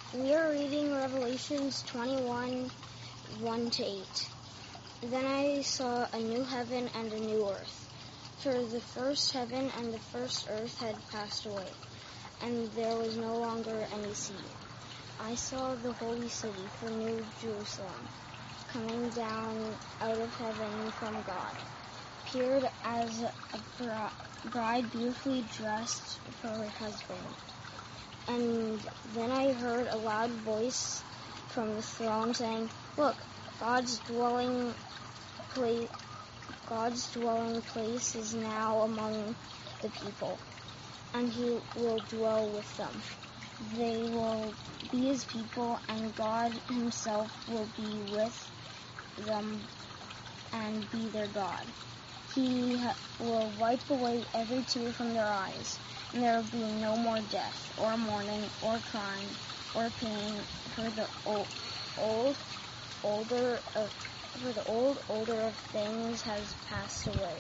We are reading Revelations 21, 1-8. Then I saw a new heaven and a new earth, for the first heaven and the first earth had passed away, and there was no longer any sea. I saw the holy city, for New Jerusalem, coming down out of heaven from God, appeared as a bride beautifully dressed for her husband. And then I heard a loud voice from the throne saying, "Look, God's dwelling place is now among the people, and he will dwell with them. They will be his people, and God himself will be with them and be their God. He will wipe away every tear from their eyes, and there will be no more death, or mourning, or crying, or pain, for the old order of things has passed away."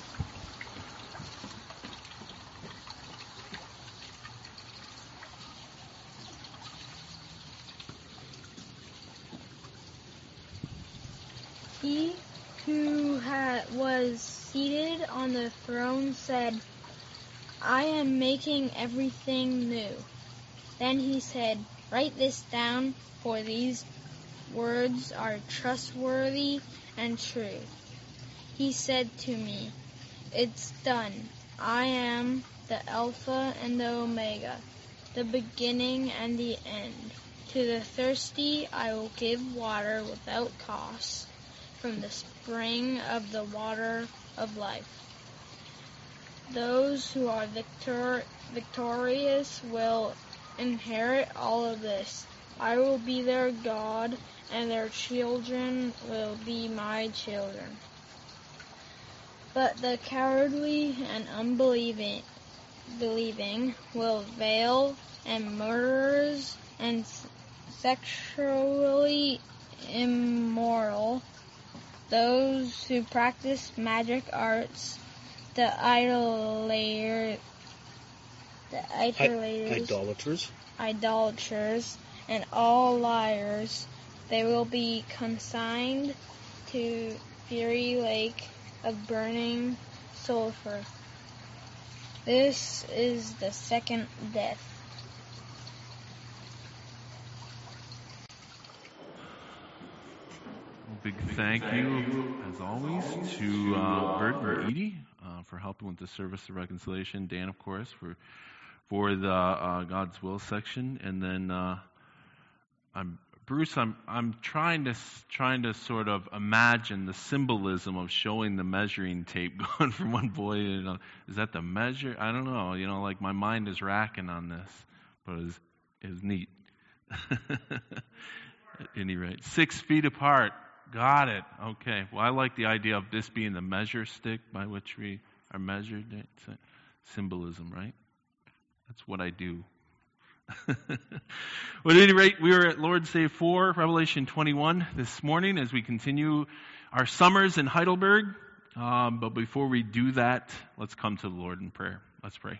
He who was seated on the throne said, "I am making everything new." Then he said, "Write this down, for these words are trustworthy and true." He said to me, "It's done. I am the Alpha and the Omega, the beginning and the end. To the thirsty I will give water without cost from the spring of the water of life. Those who are victorious will inherit all of this. I will be their God, and their children will be my children. But the cowardly and unbelieving will fail, and murderers and sexually immoral, those who practice magic arts, the idolaters, and all liars, they will be consigned to fiery lake of burning sulfur. This is the second death." Big thank you, as always, to Bert and Edie for helping with the service of reconciliation. Dan, of course, for the God's Will section, and then Bruce. I'm trying to sort of imagine the symbolism of showing the measuring tape going from one boy to another. Is that the measure? I don't know. Like my mind is racking on this, but it's neat. At any rate, 6 feet apart. Got it. Okay. Well, I like the idea of this being the measure stick by which we are measured. It's symbolism, right? That's what I do. Well, at any rate, we are at Lord's Day 4, Revelation 21 this morning as we continue our summers in Heidelberg. But before we do that, let's come to the Lord in prayer. Let's pray.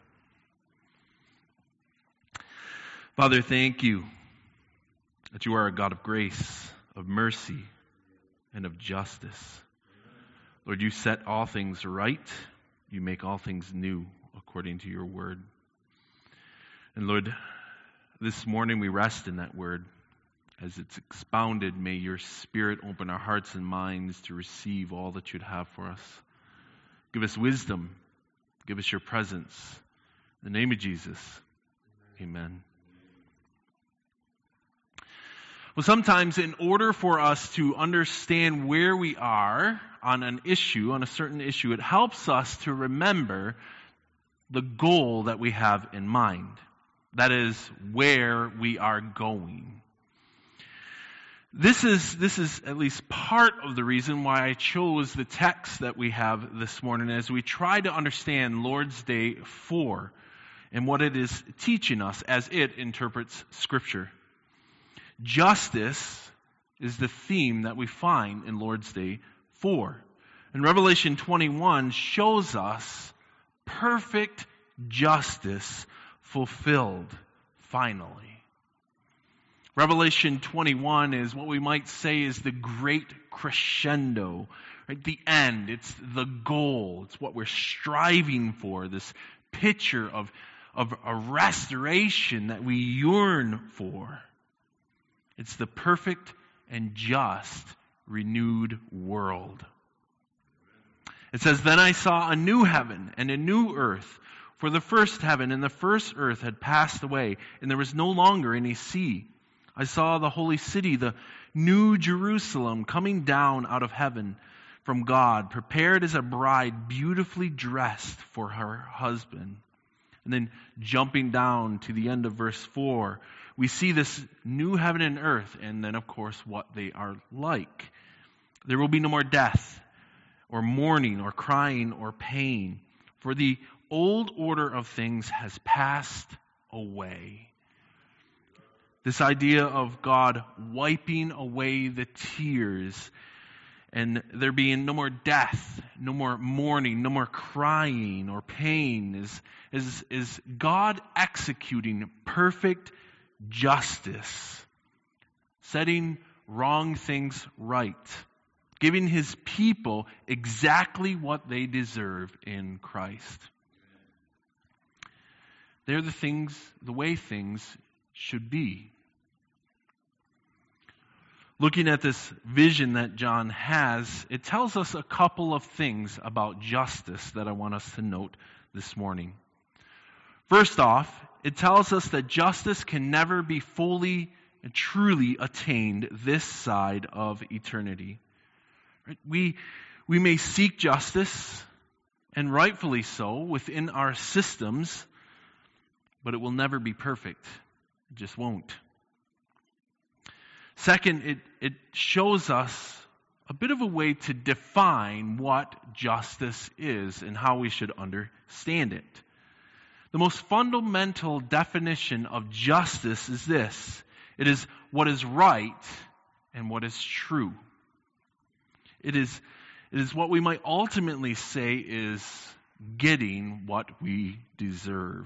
Father, thank you that you are a God of grace, of mercy, and of justice. Lord, you set all things right. You make all things new according to your word. And Lord, this morning we rest in that word. As it's expounded, may your Spirit open our hearts and minds to receive all that you'd have for us. Give us wisdom. Give us your presence. In the name of Jesus, amen. Well, sometimes in order for us to understand where we are on a certain issue, it helps us to remember the goal that we have in mind. That is, where we are going. This is at least part of the reason why I chose the text that we have this morning as we try to understand Lord's Day 4 and what it is teaching us as it interprets Scripture. Justice is the theme that we find in Lord's Day 4. And Revelation 21 shows us perfect justice fulfilled finally. Revelation 21 is what we might say is the great crescendo, right? The end. It's the goal. It's what we're striving for, this picture of a restoration that we yearn for. It's the perfect and just renewed world. It says, "Then I saw a new heaven and a new earth, for the first heaven and the first earth had passed away, and there was no longer any sea. I saw the holy city, the new Jerusalem, coming down out of heaven from God, prepared as a bride beautifully dressed for her husband." And then jumping down to the end of verse 4, we see this new heaven and earth, and then, of course, what they are like. There will be no more death, or mourning, or crying, or pain, for the old order of things has passed away. This idea of God wiping away the tears, and there being no more death, no more mourning, no more crying or pain, is God executing perfect justice, setting wrong things right, giving His people exactly what they deserve in Christ. They're the way things should be. Looking at this vision that John has, it tells us a couple of things about justice that I want us to note this morning. First off, it tells us that justice can never be fully and truly attained this side of eternity. We may seek justice, and rightfully so, within our systems, but it will never be perfect. It just won't. Second, it shows us a bit of a way to define what justice is and how we should understand it. The most fundamental definition of justice is this: it is what is right and what is true. It is what we might ultimately say is getting what we deserve.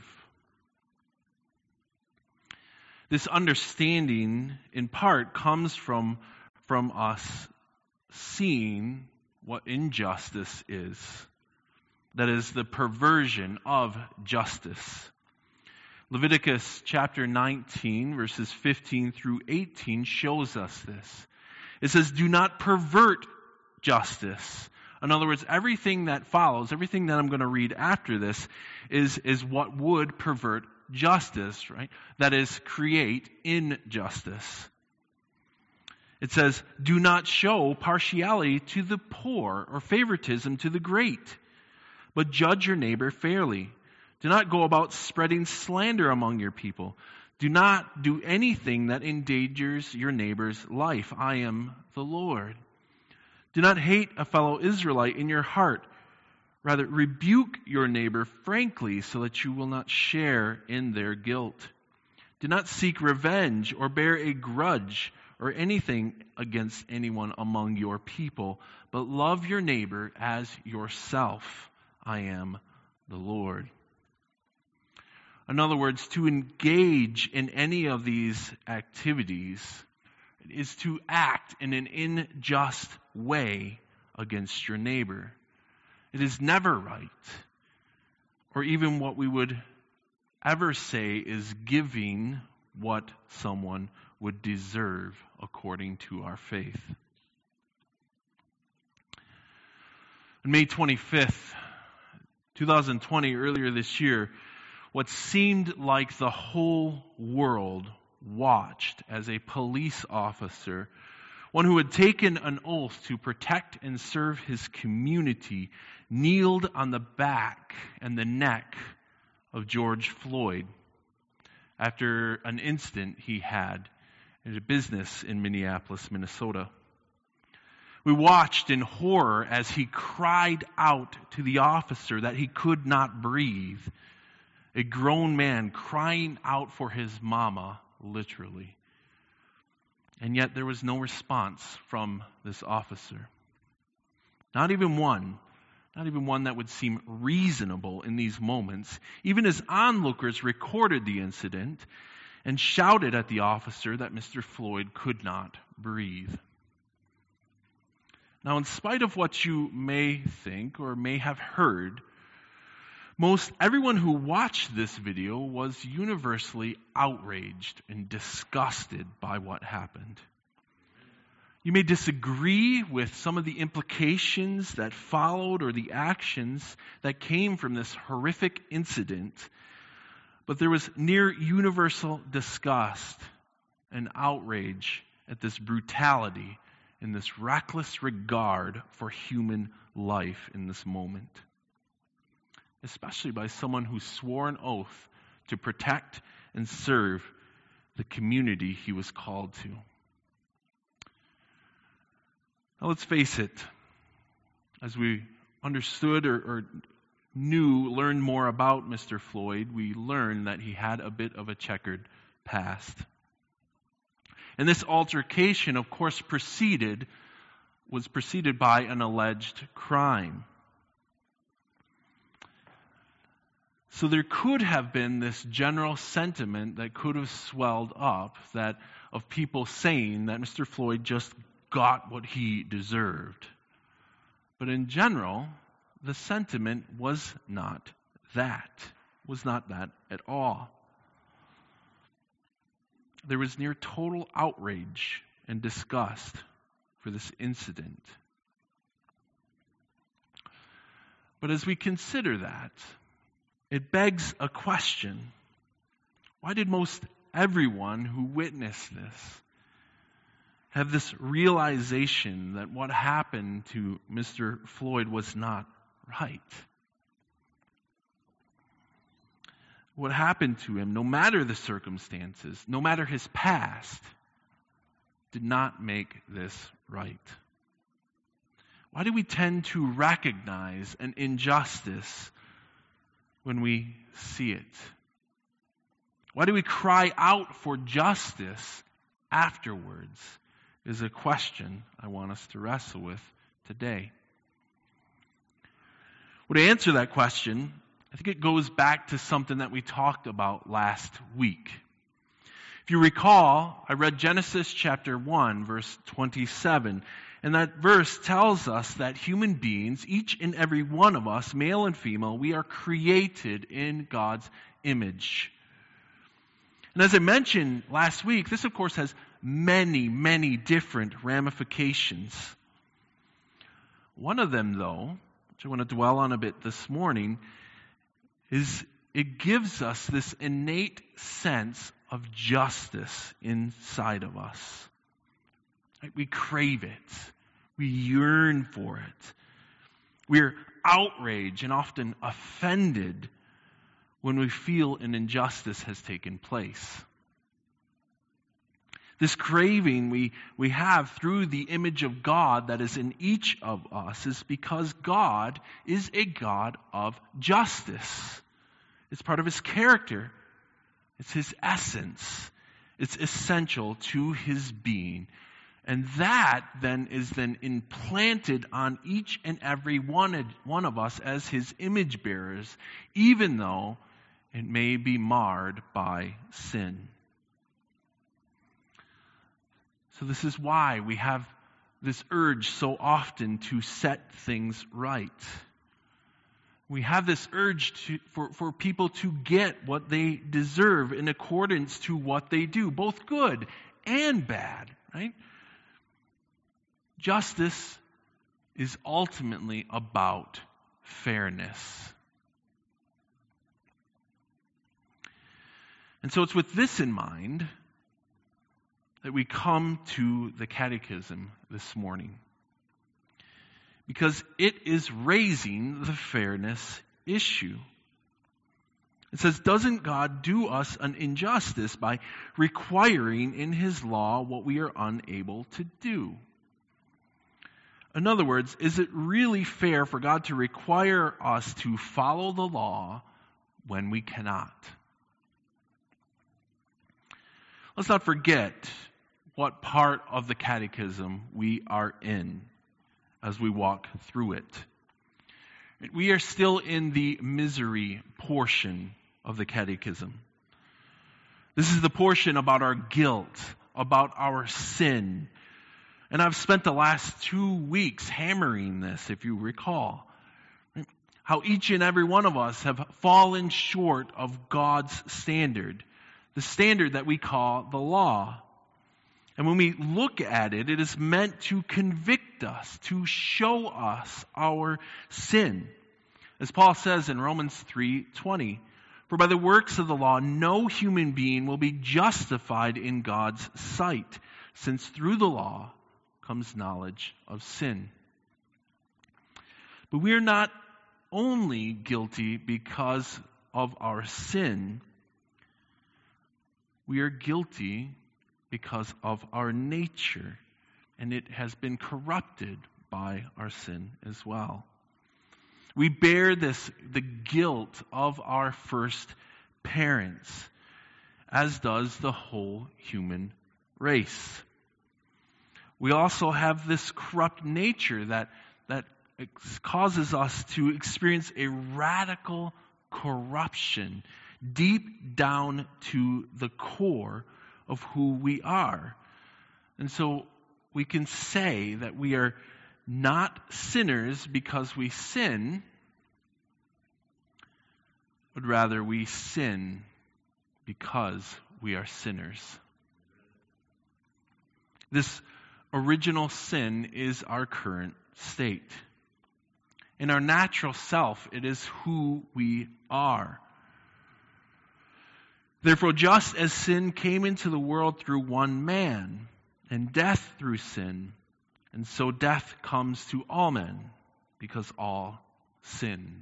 This understanding, in part, comes from us seeing what injustice is. That is, the perversion of justice. Leviticus chapter 19, verses 15 through 18 shows us this. It says, "Do not pervert justice." In other words, everything that follows, everything that I'm going to read after this is what would pervert justice, right? That is, create injustice. It says, "Do not show partiality to the poor or favoritism to the great, but judge your neighbor fairly. Do not go about spreading slander among your people. Do not do anything that endangers your neighbor's life. I am the Lord. Do not hate a fellow Israelite in your heart. Rather, rebuke your neighbor frankly so that you will not share in their guilt. Do not seek revenge or bear a grudge or anything against anyone among your people, but love your neighbor as yourself. I am the Lord." In other words, to engage in any of these activities is to act in an unjust way against your neighbor. It is never right, or even what we would ever say is giving what someone would deserve according to our faith. On May 25th, 2020, earlier this year, what seemed like the whole world watched as a police officer, one who had taken an oath to protect and serve his community, kneeled on the back and the neck of George Floyd after an incident he had at a business in Minneapolis, Minnesota. We watched in horror as he cried out to the officer that he could not breathe. A grown man crying out for his mama, literally. And yet there was no response from this officer. Not even one that would seem reasonable in these moments. Even as onlookers recorded the incident, and shouted at the officer that Mr. Floyd could not breathe. Now, in spite of what you may think or may have heard, most everyone who watched this video was universally outraged and disgusted by what happened. You may disagree with some of the implications that followed or the actions that came from this horrific incident, but there was near universal disgust and outrage at this brutality and this reckless regard for human life in this moment, especially by someone who swore an oath to protect and serve the community he was called to. Now let's face it, as we understood or learned more about Mr. Floyd, we learned that he had a bit of a checkered past. And this altercation, of course, was preceded by an alleged crime. So there could have been this general sentiment that could have swelled up of people saying that Mr. Floyd just got what he deserved. But in general, the sentiment was not that at all. There was near total outrage and disgust for this incident. But as we consider that, it begs a question. Why did most everyone who witnessed this have this realization that what happened to Mr. Floyd was not right? What happened to him, no matter the circumstances, no matter his past, did not make this right. Why do we tend to recognize an injustice when we see it? Why do we cry out for justice afterwards? Is a question I want us to wrestle with today. Well, to answer that question, I think it goes back to something that we talked about last week. If you recall, I read Genesis chapter 1, verse 27, and that verse tells us that human beings, each and every one of us, male and female, we are created in God's image. And as I mentioned last week, this of course has many, many different ramifications. One of them, though, which I want to dwell on a bit this morning, is it gives us this innate sense of justice inside of us. Right? We crave it. We yearn for it. We're outraged and often offended when we feel an injustice has taken place. This craving we have through the image of God that is in each of us is because God is a God of justice. It's part of His character. It's His essence. It's essential to His being. And that then is implanted on each and every one of us as His image bearers, even though it may be marred by sin. So this is why we have this urge so often to set things right. We have this urge for people to get what they deserve in accordance to what they do, both good and bad, right? Justice is ultimately about fairness. And so it's with this in mind that we come to the catechism this morning, because it is raising the fairness issue. It says, doesn't God do us an injustice by requiring in His law what we are unable to do? In other words, is it really fair for God to require us to follow the law when we cannot? Let's not forget what part of the catechism we are in as we walk through it. We are still in the misery portion of the catechism. This is the portion about our guilt, about our sin. And I've spent the last 2 weeks hammering this, if you recall. How each and every one of us have fallen short of God's standard. The standard that we call the law. And when we look at it, it is meant to convict us, to show us our sin. As Paul says in Romans 3:20, "For by the works of the law, no human being will be justified in God's sight, since through the law comes knowledge of sin." But we are not only guilty because of our sin. We are guilty because of our nature, and it has been corrupted by our sin as well. We bear the guilt of our first parents, as does the whole human race. We also have this corrupt nature that causes us to experience a radical corruption deep down to the core of who we are. And so we can say that we are not sinners because we sin, but rather we sin because we are sinners. This original sin is our current state. In our natural self, it is who we are. Therefore, just as sin came into the world through one man, and death through sin, and so death comes to all men, because all sinned.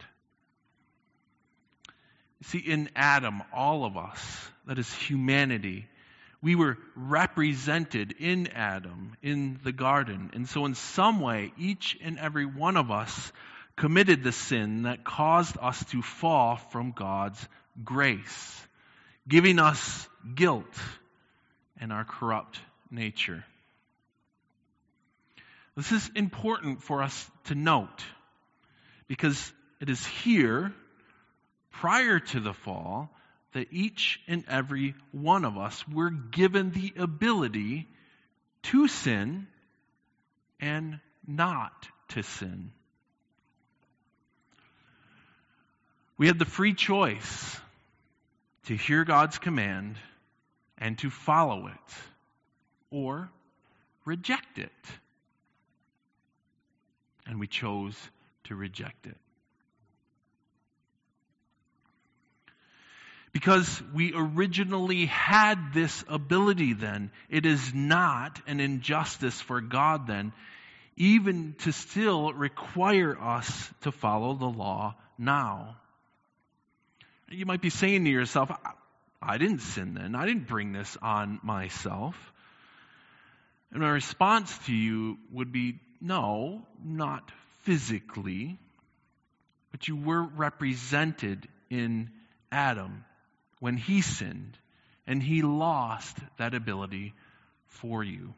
You see, in Adam, all of us, that is humanity, we were represented in Adam, in the garden. And so in some way, each and every one of us committed the sin that caused us to fall from God's grace, giving us guilt and our corrupt nature. This is important for us to note because it is here, prior to the fall, that each and every one of us were given the ability to sin and not to sin. We had the free choice to hear God's command and to follow it, or reject it. And we chose to reject it. Because we originally had this ability then, it is not an injustice for God then, even to still require us to follow the law now. You might be saying to yourself, I didn't sin then. I didn't bring this on myself. And my response to you would be, no, not physically, but you were represented in Adam when he sinned, and he lost that ability for you.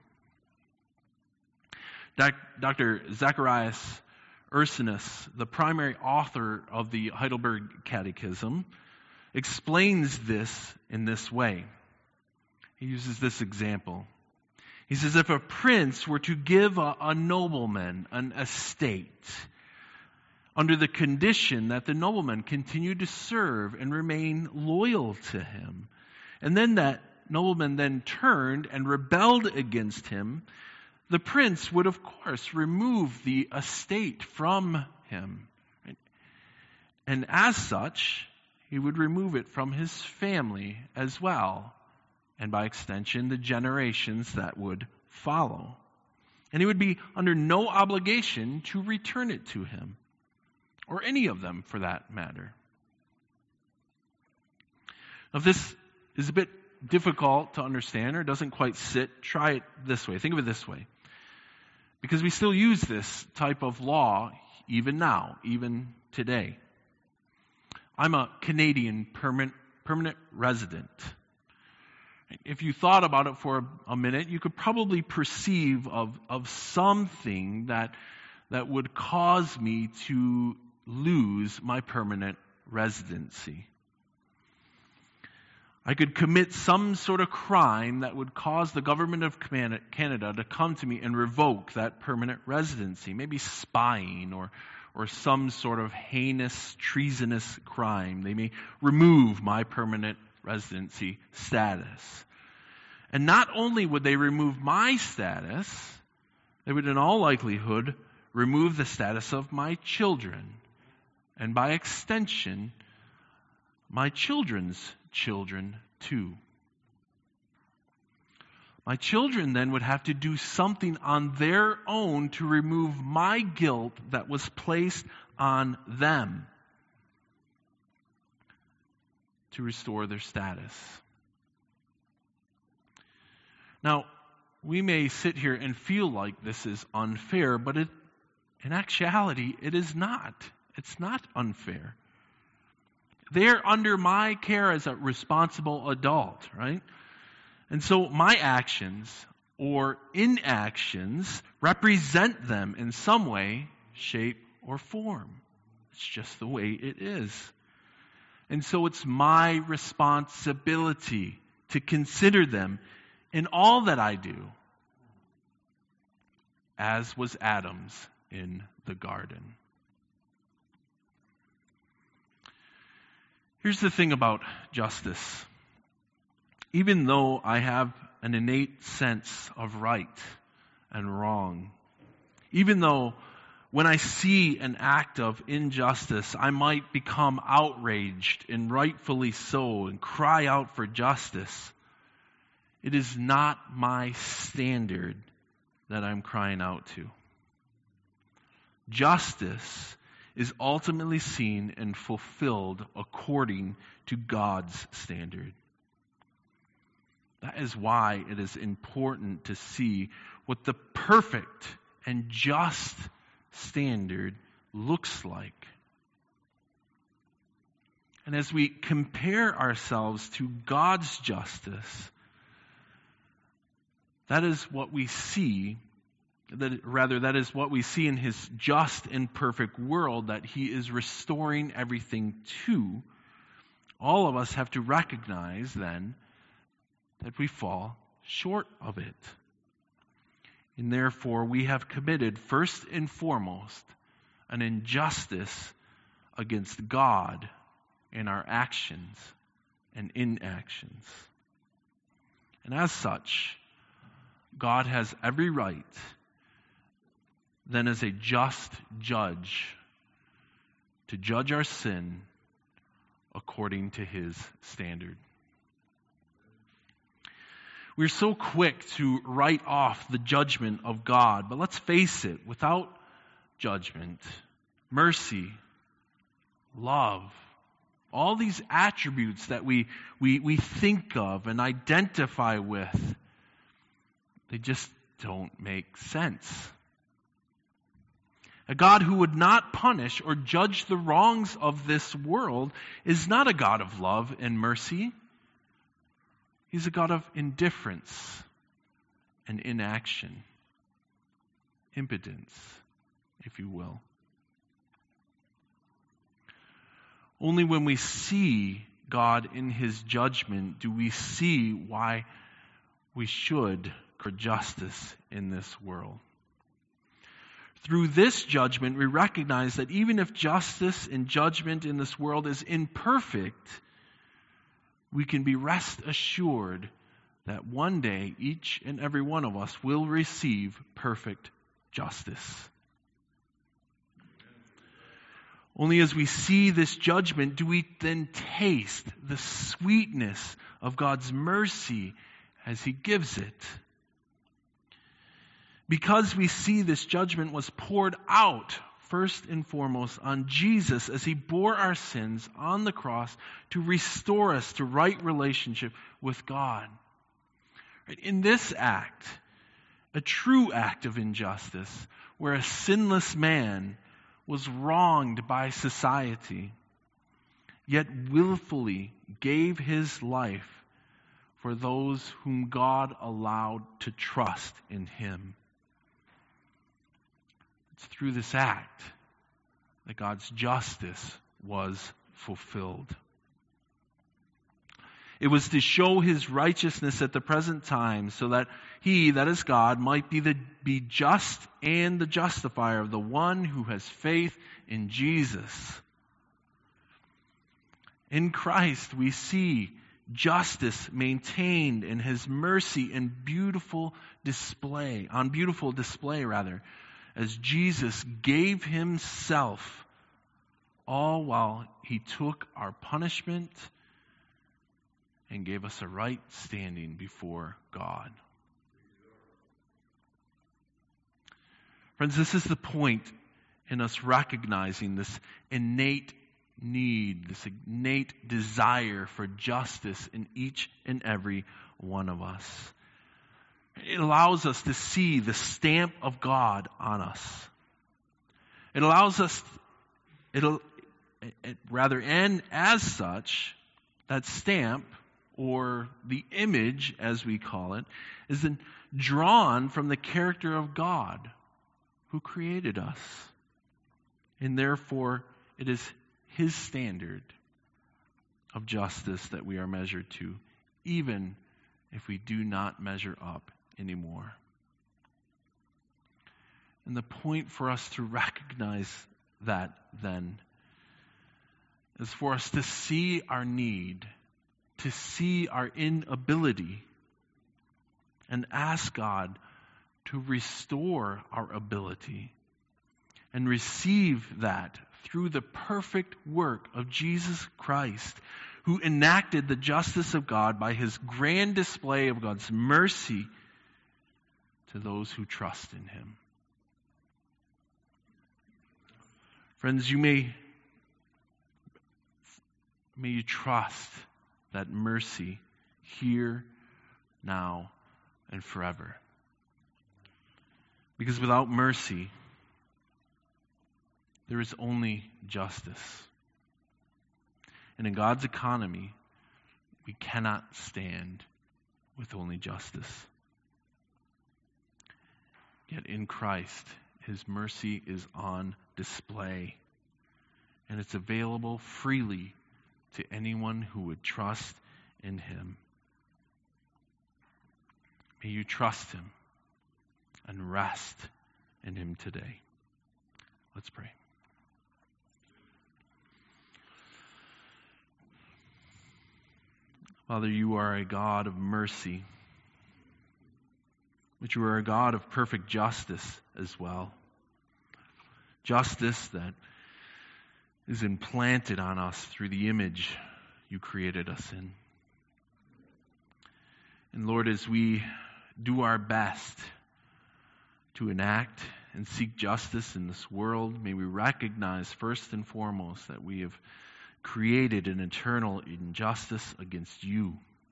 Dr. Zacharias Ursinus, the primary author of the Heidelberg Catechism, explains this in this way. He uses this example. He says, if a prince were to give a nobleman an estate under the condition that the nobleman continued to serve and remain loyal to him, and then that nobleman then turned and rebelled against him, the prince would, of course, remove the estate from him. And as such, he would remove it from his family as well, and by extension, the generations that would follow. And he would be under no obligation to return it to him, or any of them for that matter. Now, if this is a bit difficult to understand or doesn't quite sit, try it this way. Think of it this way. Because we still use this type of law even now, even today. I'm a Canadian permanent resident. If you thought about it for a minute, you could probably perceive of something that would cause me to lose my permanent residency. I could commit some sort of crime that would cause the government of Canada to come to me and revoke that permanent residency, maybe spying or some sort of heinous, treasonous crime. They may remove my permanent residency status. And not only would they remove my status, they would in all likelihood remove the status of my children. And by extension, my children's children too. My children then would have to do something on their own to remove my guilt that was placed on them to restore their status. Now, we may sit here and feel like this is unfair, but in actuality, it is not. It's not unfair. They're under my care as a responsible adult, right? And so my actions or inactions represent them in some way, shape, or form. It's just the way it is. And so it's my responsibility to consider them in all that I do, as was Adam's in the garden. Here's the thing about justice. Even though I have an innate sense of right and wrong, even though when I see an act of injustice, I might become outraged, and rightfully so, and cry out for justice, it is not my standard that I'm crying out to. Justice is ultimately seen and fulfilled according to God's standard. That is why it is important to see what the perfect and just standard looks like. And as we compare ourselves to God's justice, that is what we see. That is what we see in His just and perfect world that He is restoring everything to. All of us have to recognize then that we fall short of it. And therefore we have committed first and foremost an injustice against God in our actions and inactions. And as such, God has every right then as a just judge to judge our sin according to His standard. We're so quick to write off the judgment of God, but let's face it, without judgment, mercy, love, all these attributes that we think of and identify with, they just don't make sense. A God who would not punish or judge the wrongs of this world is not a God of love and mercy. He's a God of indifference and inaction, impotence, if you will. Only when we see God in His judgment do we see why we should for justice in this world. Through this judgment, we recognize that even if justice and judgment in this world is imperfect, we can be rest assured that one day each and every one of us will receive perfect justice. Only as we see this judgment do we then taste the sweetness of God's mercy as He gives it. Because we see this judgment was poured out first and foremost on Jesus as He bore our sins on the cross to restore us to right relationship with God. In this act, a true act of injustice, where a sinless man was wronged by society, yet willfully gave his life for those whom God allowed to trust in Him. It's through this act that God's justice was fulfilled. It was to show his righteousness at the present time so that he, that is God, might be just and the justifier of the one who has faith in Jesus. In Christ we see justice maintained and his mercy in beautiful display, as Jesus gave himself all while he took our punishment and gave us a right standing before God. Friends, this is the point in us recognizing this innate need, this innate desire for justice in each and every one of us. It allows us to see the stamp of God on us. It allows us, and as such, that stamp, or the image, as we call it, is then drawn from the character of God who created us. And therefore, it is his standard of justice that we are measured to, even if we do not measure up anymore. And the point for us to recognize that, then, is for us to see our need, to see our inability, and ask God to restore our ability and receive that through the perfect work of Jesus Christ, who enacted the justice of God by his grand display of God's mercy to those who trust in him. Friends, may you trust that mercy here, now, and forever. Because without mercy, there is only justice. And in God's economy, we cannot stand with only justice. Yet in Christ, his mercy is on display. And it's available freely to anyone who would trust in him. May you trust him and rest in him today. Let's pray. Father, you are a God of mercy, but you are a God of perfect justice as well. Justice that is implanted on us through the image you created us in. And Lord, as we do our best to enact and seek justice in this world, may we recognize first and foremost that we have created an eternal injustice against you.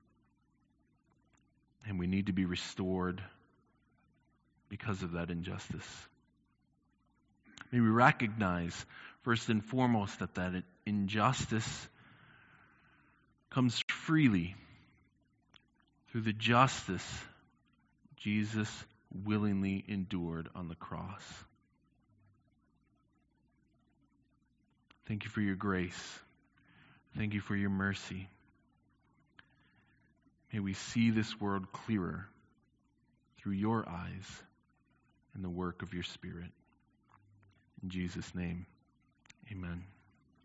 And we need to be restored because of that injustice. May we recognize first and foremost that injustice comes freely through the justice Jesus willingly endured on the cross. Thank you for your grace. Thank you for your mercy. May we see this world clearer through your eyes and the work of your Spirit. In Jesus' name, amen.